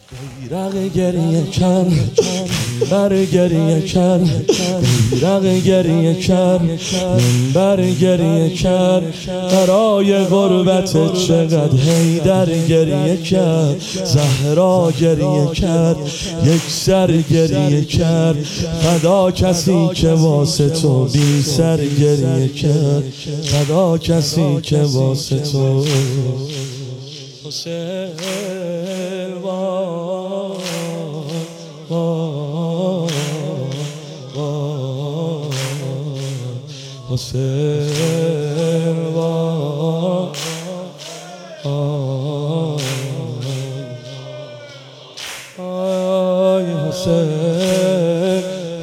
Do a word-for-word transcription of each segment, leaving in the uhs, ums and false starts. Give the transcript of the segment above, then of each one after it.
بیرق گریه کن بر گریه کن بیرق گریه کن بر گریه کن برای غربت چقدر حیدر گریه کرد زهرا گریه کرد یک سر گریه کرد فدا کسی که واسه تو بی سر گریه کرد فدا کسی که واسه تو حسین حسین آی حسین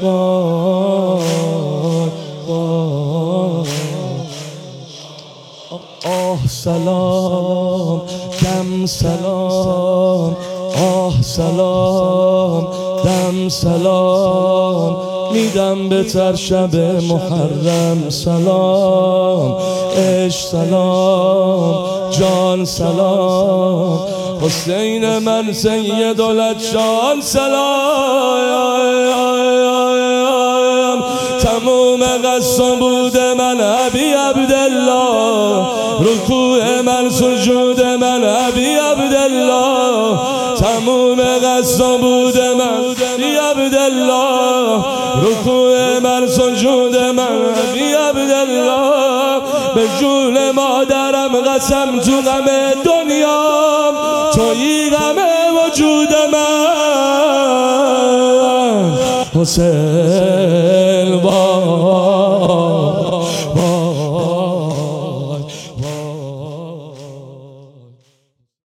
آه سلام دم سلام آه سلام دم سلام میدم به تر شب محرم سلام عشق سلام جان سلام حسین من سیدالعطشان سلام تموم قصد بود من ابی عبدالله رکوع من سجود من ابی عبدالله تموم قصد بود من ابی عبدالله رکوع من سجود من ابی عبدالله به جون مادرم قسم تو غم دنیا تویی غم وجود من حسین